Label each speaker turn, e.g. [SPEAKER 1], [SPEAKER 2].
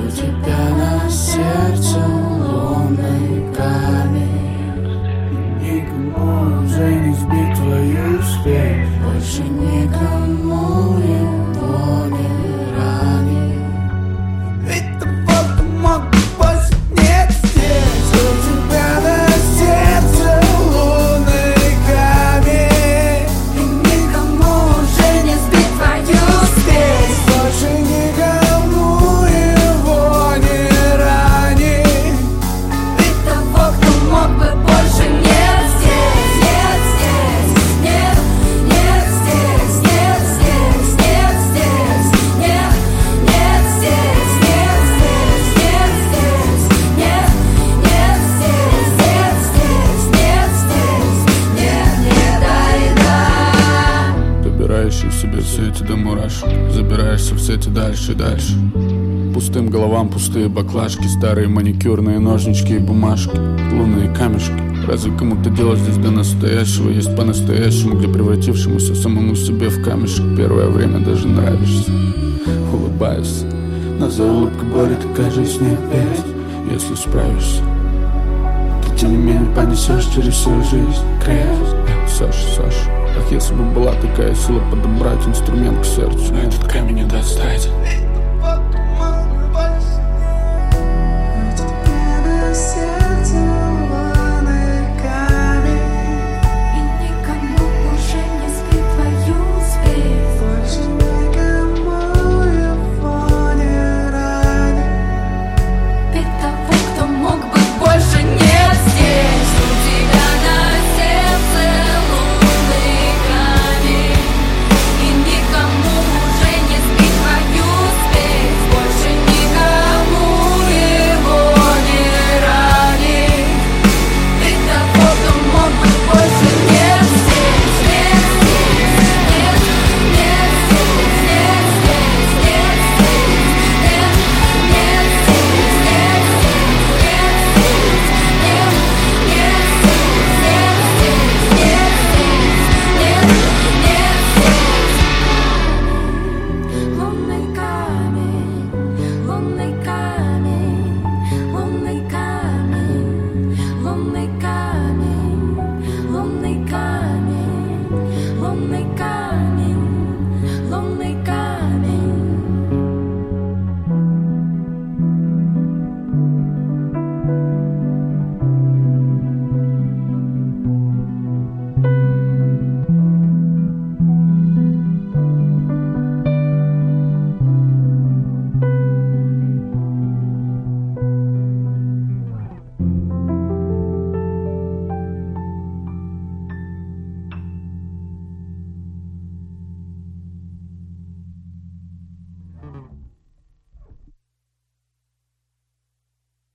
[SPEAKER 1] тебя на сердце лунный камень. Никому уже не сбить твою спесь, больше никому его не ранить. Ведь того, кто мог бы больше, нет здесь. У тебя на сердце лунный камень, и никому уже не сбить твою спесь, больше никому его не ранить. Ведь того, кто мог бы больше, нет здесь. Нет здесь, нет, нет здесь, нет здесь, нет здесь, нет, нет здесь, нет здесь, нет здесь, нет, нет здесь, нет здесь, нет здесь, нет, нет, да.
[SPEAKER 2] Забираешь в себе все эти до мурашек, забираешься в сети дальше и дальше. Пустым головам пустые баклажки, старые маникюрные ножнички и бумажки, лунные камешки. Разве кому-то дело здесь до настоящего есть по-настоящему, где превратившемуся самому себе в камешек первое время даже нравишься? Улыбаешься, но за улыбкой боли такая же снег опять. Если справишься, ты тем не менее понесешь через всю жизнь крест. Саша, ах, если бы была такая сила подобрать инструмент к сердцу, но этот камень не достать.
[SPEAKER 1] Lonely камень, lonely камень.